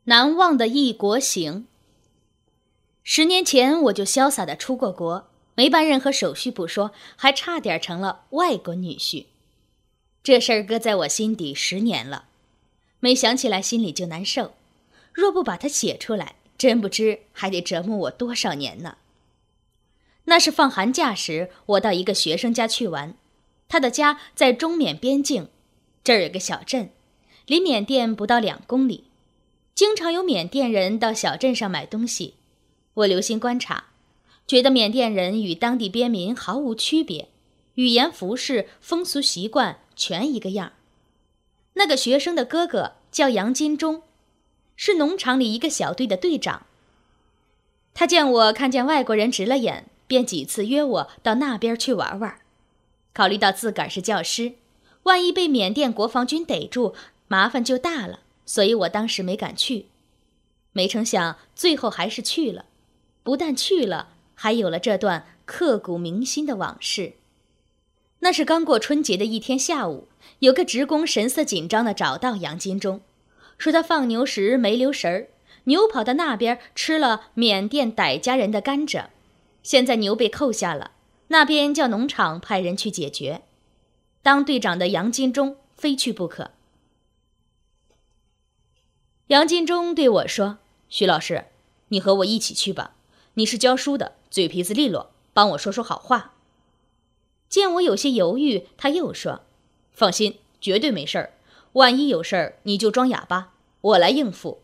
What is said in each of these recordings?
难忘的异国行。10年前我就潇洒地出过国，没办任何手续不说，还差点成了外国女婿。这事儿搁在我心底10年了，没想起来心里就难受。若不把它写出来，真不知还得折磨我多少年呢。那是放寒假时，我到一个学生家去玩，他的家在中缅边境，这儿有个小镇，离缅甸不到2公里。经常有缅甸人到小镇上买东西，我留心观察，觉得缅甸人与当地边民毫无区别，语言、服饰、风俗习惯全一个样。那个学生的哥哥叫杨金忠，是农场里一个小队的队长。他见我看见外国人直了眼，便几次约我到那边去玩玩。考虑到自个儿是教师，万一被缅甸国防军逮住，麻烦就大了，所以我当时没敢去。没成想最后还是去了，不但去了，还有了这段刻骨铭心的往事。那是刚过春节的一天下午，有个职工神色紧张地找到杨金忠，说他放牛时没留神儿，牛跑到那边吃了缅甸傣家人的甘蔗，现在牛被扣下了，那边叫农场派人去解决。当队长的杨金忠非去不可。杨金忠对我说：“徐老师，你和我一起去吧，你是教书的，嘴皮子利落，帮我说说好话。”见我有些犹豫，他又说：“放心，绝对没事儿，万一有事儿你就装哑巴，我来应付。”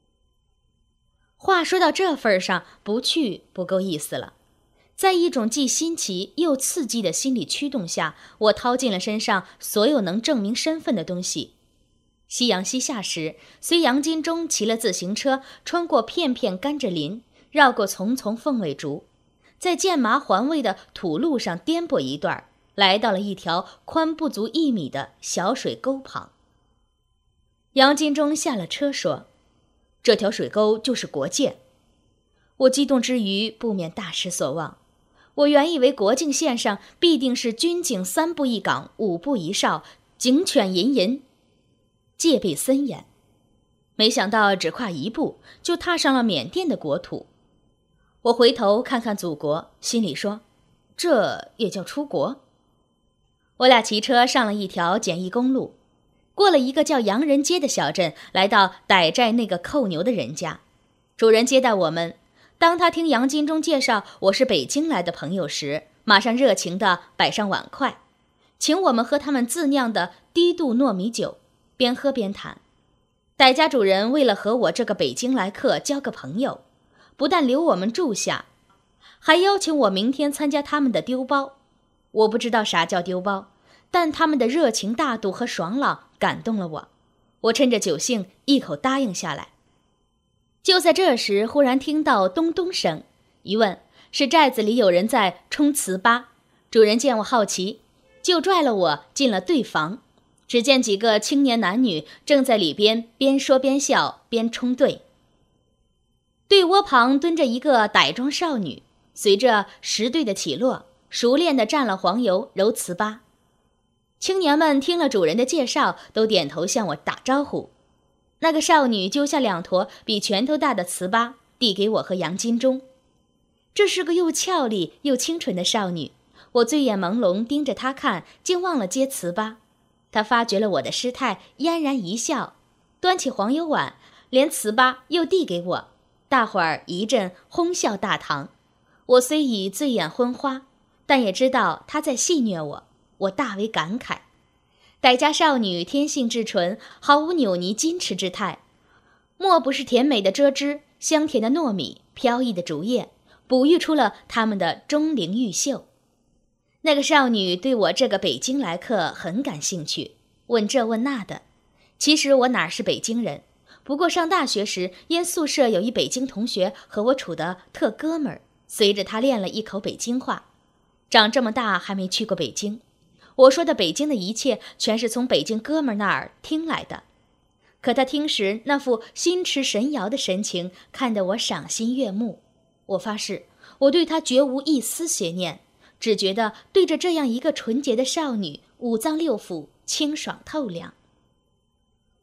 话说到这份上，不去不够意思了。在一种既新奇又刺激的心理驱动下，我掏尽了身上所有能证明身份的东西。夕阳西下时，随杨金忠骑了自行车，穿过片片甘蔗林，绕过丛丛凤尾竹，在箭麻环卫的土路上颠簸一段，来到了一条宽不足1米的小水沟旁。杨金忠下了车说：“这条水沟就是国界。”我激动之余不免大失所望。我原以为国境线上必定是军警3步1岗5步1哨，警犬吟吟，戒备森严，没想到只跨1步就踏上了缅甸的国土。我回头看看祖国，心里说：这也叫出国？我俩骑车上了一条简易公路，过了一个叫洋人街的小镇，来到傣寨那个扣牛的人家。主人接待我们，当他听杨金忠介绍我是北京来的朋友时，马上热情地摆上碗筷，请我们喝他们自酿的低度糯米酒，边喝边谈。傣家主人为了和我这个北京来客交个朋友，不但留我们住下，还邀请我明天参加他们的丢包。我不知道啥叫丢包，但他们的热情大度和爽朗感动了我。我趁着酒兴一口答应下来。就在这时，忽然听到咚咚声，一问是寨子里有人在冲糍粑。主人见我好奇，就拽了我进了对房。只见几个青年男女正在里边边说边笑边冲对。对窝旁蹲着一个傣庄少女，随着石队的起落，熟练地蘸了黄油揉糍粑。青年们听了主人的介绍，都点头向我打招呼。那个少女揪下2坨比拳头大的糍粑，递给我和杨金忠。这是个又俏丽又清纯的少女，我醉眼朦胧盯着她看，竟忘了接糍粑。她发觉了我的失态，嫣然一笑，端起黄油碗，连糍粑又递给我。大伙儿一阵哄笑大堂。我虽已醉眼昏花，但也知道她在戏谑我，我大为感慨。傣家少女天性至纯，毫无扭捏矜持之态，莫不是甜美的蔗汁、香甜的糯米、飘逸的竹叶，哺育出了她们的钟灵毓秀。那个少女对我这个北京来客很感兴趣，问这问那的。其实我哪是北京人，不过上大学时，因宿舍有一北京同学和我处得特哥们儿，随着他练了一口北京话。长这么大还没去过北京，我说的北京的一切全是从北京哥们儿那儿听来的。可他听时那副心驰神摇的神情，看得我赏心悦目。我发誓，我对他绝无一丝邪念，只觉得对着这样一个纯洁的少女，5脏6腑清爽透亮。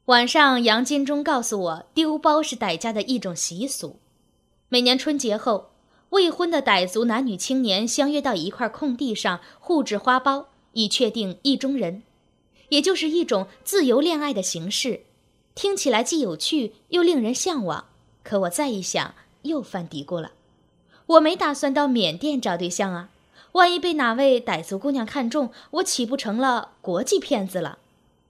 晚上，杨金忠告诉我，丢包是傣家的一种习俗。每年春节后，未婚的傣族男女青年相约到一块空地上互掷花苞，以确定意中人，也就是一种自由恋爱的形式。听起来既有趣又令人向往，可我再一想，又犯嘀咕了。我没打算到缅甸找对象啊，万一被哪位傣族姑娘看中，我岂不成了国际骗子了？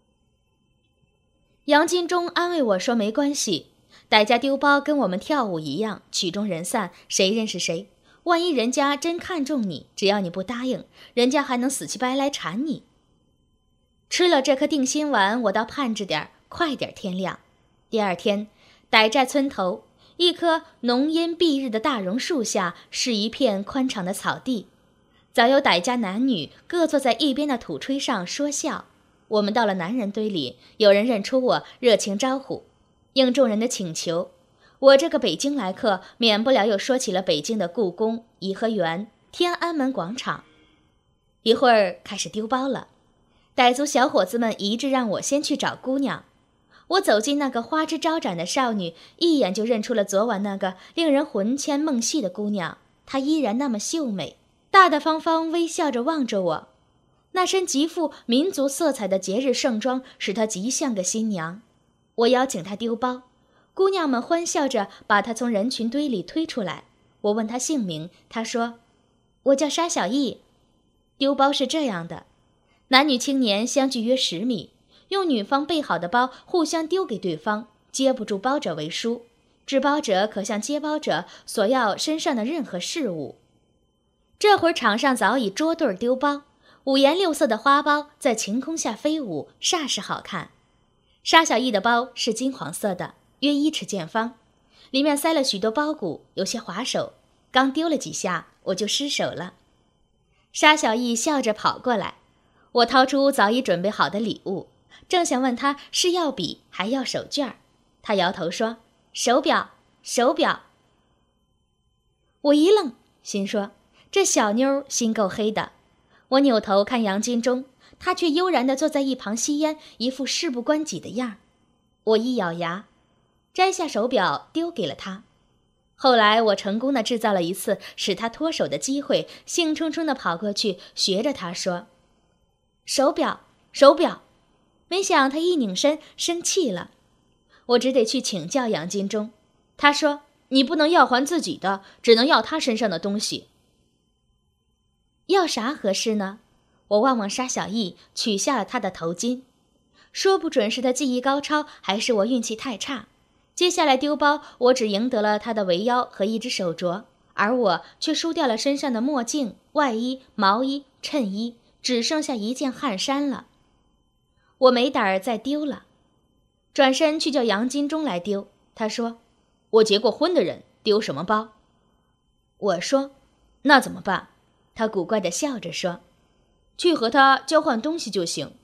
杨金忠安慰我说没关系，傣家丢包跟我们跳舞一样，曲终人散，谁认识谁。万一人家真看中你，只要你不答应，人家还能死乞白赖缠你。吃了这颗定心丸，我倒盼着点快点天亮。第二天，傣寨村头一棵浓荫蔽日的大榕树下是一片宽敞的草地，早有傣家男女各坐在一边的土炊上说笑。我们到了男人堆里，有人认出我，热情招呼。应众人的请求，我这个北京来客，免不了又说起了北京的故宫、颐和园、天安门广场。一会儿开始丢包了，傣族小伙子们一致让我先去找姑娘。我走进那个花枝招展的少女，一眼就认出了昨晚那个令人魂牵梦系的姑娘，她依然那么秀美，大大方方微笑着望着我。那身极富民族色彩的节日盛装使她极像个新娘。我邀请她丢包，姑娘们欢笑着把她从人群堆里推出来。我问她姓名，她说：“我叫沙小艺。”丢包是这样的，男女青年相距约10米，用女方备好的包互相丢给对方，接不住包者为输，制包者可向接包者索要身上的任何事物。这会儿场上早已捉对丢包，五颜六色的花苞在晴空下飞舞，煞是好看。沙小艺的包是金黄色的，约1尺见方，里面塞了许多包谷，有些滑手，刚丢了几下我就失手了。沙小艺笑着跑过来，我掏出早已准备好的礼物，正想问他是要笔还要手绢，他摇头说：“手表，手表。”我一愣，心说这小妞心够黑的。我扭头看杨金忠，他却悠然地坐在一旁吸烟，一副事不关己的样。我一咬牙，摘下手表丢给了他。后来我成功地制造了一次使他脱手的机会，兴冲冲地跑过去，学着他说：“手表，手表。”没想他一拧身，生气了。我只得去请教杨金忠。他说：“你不能要还自己的，只能要他身上的东西。”要啥合适呢？我望望沙小艺，取下了他的头巾。说不准是他技艺高超，还是我运气太差。接下来丢包，我只赢得了他的围腰和一只手镯，而我却输掉了身上的墨镜、外衣、毛衣、衬衣，只剩下一件汗衫了。我没胆儿再丢了，转身去叫杨金忠来丢。他说：“我结过婚的人丢什么包？”我说：“那怎么办？”他古怪地笑着说：“去和他交换东西就行。”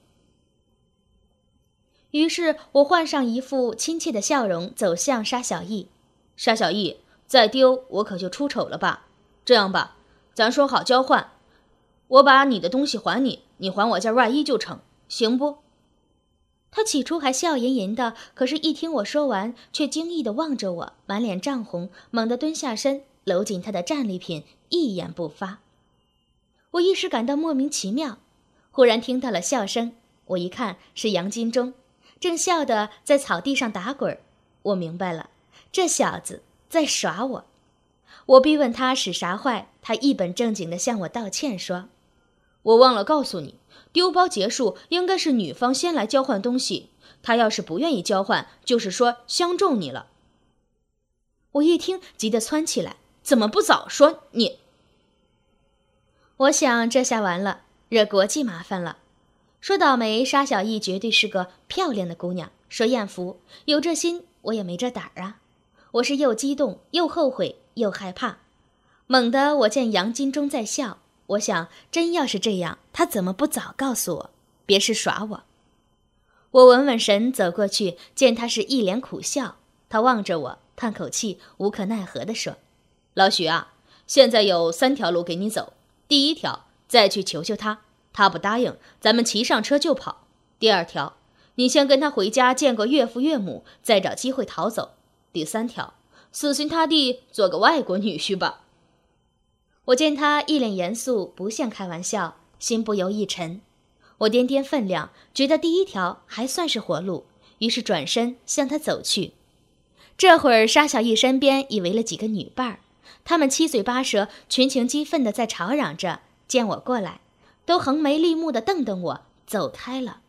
于是我换上一副亲切的笑容，走向沙小艺。沙小艺，再丢我可就出丑了吧？这样吧，咱说好交换，我把你的东西还你，你还我件外衣就成，行不？他起初还笑吟吟的，可是一听我说完，却惊异地望着我，满脸涨红，猛地蹲下身，搂紧他的战利品，一言不发。我一时感到莫名其妙，忽然听到了笑声，我一看是杨金忠，正笑得在草地上打滚。我明白了，这小子在耍我。我逼问他使啥坏，他一本正经地向我道歉说：“我忘了告诉你，丢包结束应该是女方先来交换东西，他要是不愿意交换，就是说相中你了。”我一听急得蹿起来，怎么不早说你？我想这下完了，惹国际麻烦了。说倒霉，沙小艺绝对是个漂亮的姑娘；说艳福，有这心我也没这胆儿啊。我是又激动又后悔又害怕。猛地我见杨金忠在笑，我想真要是这样，他怎么不早告诉我，别是耍我。我稳稳神走过去，见他是一脸苦笑，他望着我叹口气，无可奈何地说：“老许啊，现在有3条路给你走。第一条，再去求求他，他不答应，咱们骑上车就跑。第二条， 你先跟他回家见个岳父岳母，再找机会逃走。第3条，死心塌地做个外国女婿吧。我见他一脸严肃，不像开玩笑，心不由一沉。我掂掂分量，觉得第1条还算是活路，于是转身向他走去。这会儿沙小艺身边已围了几个女伴儿，她们七嘴八舌，群情激愤地在吵嚷着，见我过来，都横眉立目地瞪瞪我，走开了。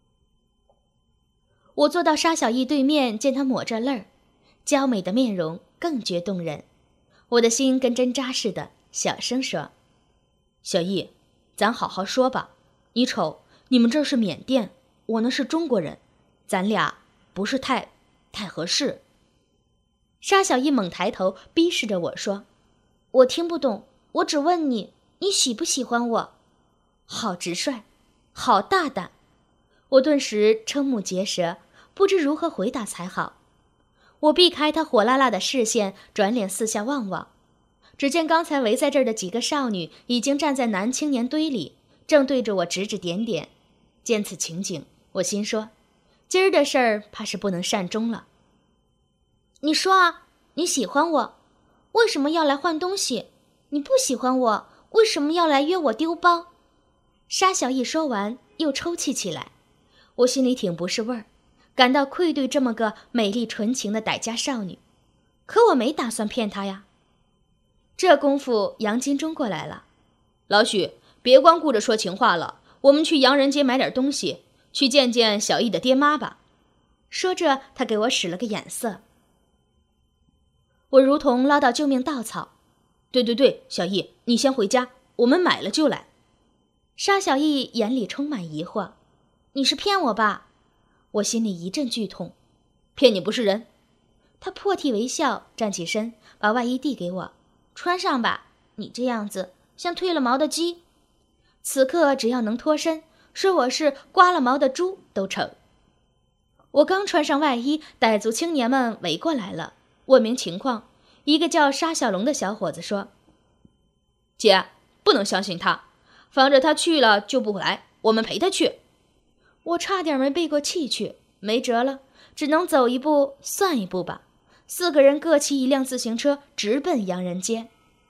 我坐到沙小艺对面，见她抹着泪儿，娇美的面容更觉动人。我的心跟针扎似的，小声说：“小艺，咱好好说吧。你瞅，你们这是缅甸，我呢是中国人，咱俩不是太合适。”沙小艺猛抬头，逼视着我说：“我听不懂，我只问你，你喜不喜欢我？”好直率，好大胆。我顿时瞠目结舌，不知如何回答才好。我避开他火辣辣的视线，转脸四下望望，只见刚才围在这儿的几个少女已经站在男青年堆里，正对着我指指点点。见此情景，我心说，今儿的事儿怕是不能善终了。你说啊，你喜欢我，为什么要来换东西？你不喜欢我，为什么要来约我丢包？沙小艺说完，又抽泣起来。我心里挺不是味儿，感到愧对这么个美丽纯情的傣家少女。可我没打算骗她呀。这功夫，杨金忠过来了。老许，别光顾着说情话了，我们去洋人街买点东西，去见见小艺的爹妈吧。说着，他给我使了个眼色。我如同捞到救命稻草。对，小艺，你先回家，我们买了就来。沙小艺眼里充满疑惑。你是骗我吧？我心里一阵剧痛。骗你不是人。他破涕为笑，站起身，把外衣递给我。穿上吧，你这样子像褪了毛的鸡。此刻只要能脱身，说我是刮了毛的猪都成。我刚穿上外衣，傣族青年们围过来了，问明情况。一个叫沙小龙的小伙子说：“姐，不能相信他，防着他去了就不来，我们陪他去。”我差点没背过气去，没辙了，只能走一步算一步吧。4个人各骑一辆自行车，直奔洋人街。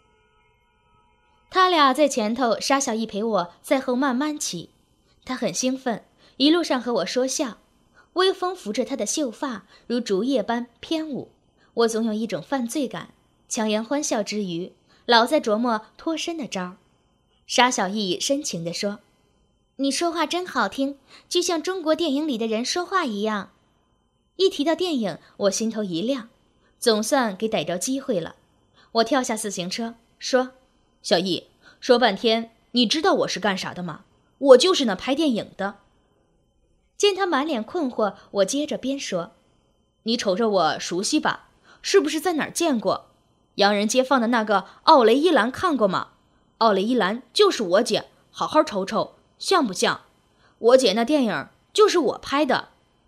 他俩在前头，沙小艺陪我在后慢慢骑。他很兴奋，一路上和我说笑，微风拂着他的秀发，如竹叶般翩舞。我总有一种犯罪感，强颜欢笑之余，老在琢磨脱身的招。沙小艺深情地说：“你说话真好听，就像中国电影里的人说话一样。”一提到电影，我心头一亮，总算给逮着机会了。我跳下自行车，说：“小艺，说半天，你知道我是干啥的吗？我就是那拍电影的。”见他满脸困惑，我接着边说：“你瞅着我熟悉吧？是不是在哪儿见过？洋人街放的那个奥雷伊兰看过吗？奥雷伊兰就是我姐，好好瞅瞅，像不像？我姐那电影就是我拍的。”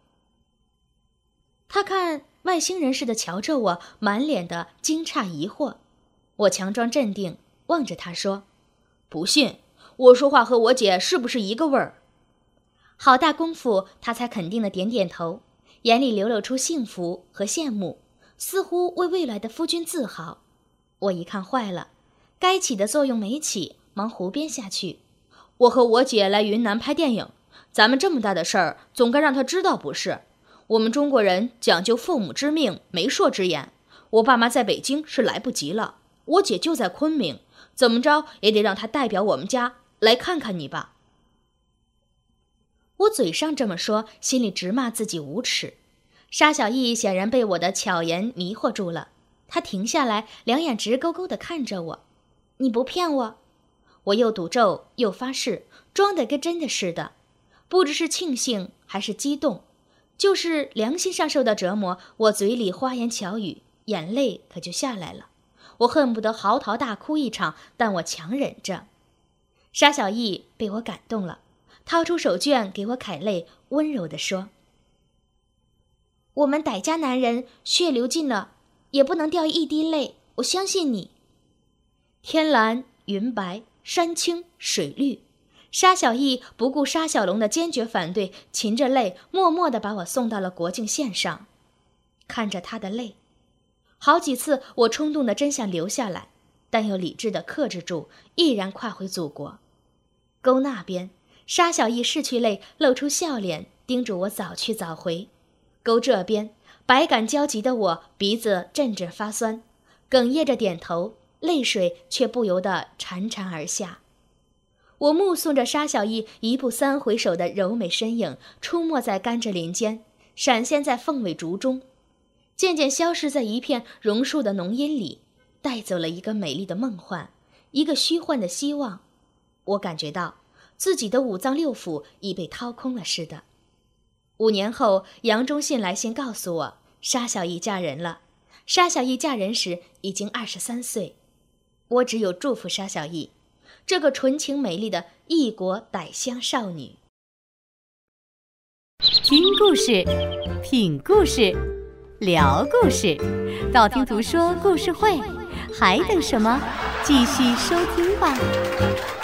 他看外星人似的瞧着我，满脸的惊诧疑惑。我强装镇定，望着他说：“不信，我说话和我姐是不是一个味儿？”好大功夫，他才肯定的点点头，眼里流露出幸福和羡慕，似乎为未来的夫君自豪。我一看坏了，该起的作用没起，忙胡编下去：“我和我姐来云南拍电影，咱们这么大的事儿，总该让她知道不是？我们中国人讲究父母之命，媒妁之言。我爸妈在北京是来不及了，我姐就在昆明，怎么着也得让她代表我们家来看看你吧。”我嘴上这么说，心里直骂自己无耻。沙小艺显然被我的巧言迷惑住了，他停下来，两眼直勾勾地看着我：“你不骗我？”我又赌咒又发誓，装得跟真的似的。不知是庆幸还是激动，就是良心上受到折磨，我嘴里花言巧语，眼泪可就下来了。我恨不得嚎啕大哭一场，但我强忍着。沙小艺被我感动了，掏出手绢给我揩泪，温柔地说：“我们傣家男人血流尽了，也不能掉一滴泪，我相信你。”天蓝云白，山青水绿， 沙小艺不顾沙小龙的坚决反对，噙着泪默默地把我送到了国境线上。看着他的泪，好几次我冲动的真想留下来，但又理智地克制住，毅然跨回祖国。沟那边，沙小艺拭去泪，露出笑脸，叮嘱我早去早回。沟这边，百感交集的我鼻子阵阵发酸，哽咽着点头，泪水却不由得潺潺而下。我目送着沙小艺一步三回首的柔美身影出没在甘蔗林间，闪现在凤尾竹中，渐渐消失在一片榕树的浓荫里，带走了一个美丽的梦幻，一个虚幻的希望。我感觉到自己的五脏六腑已被掏空了似的。5年后，杨忠信来信告诉我，沙小艺嫁人了。沙小艺嫁人时已经23岁。我只有祝福沙小艺，这个纯情美丽的异国傣乡少女。 听故事，品故事，聊故事，道听途说故事会，还等什么？继续收听吧。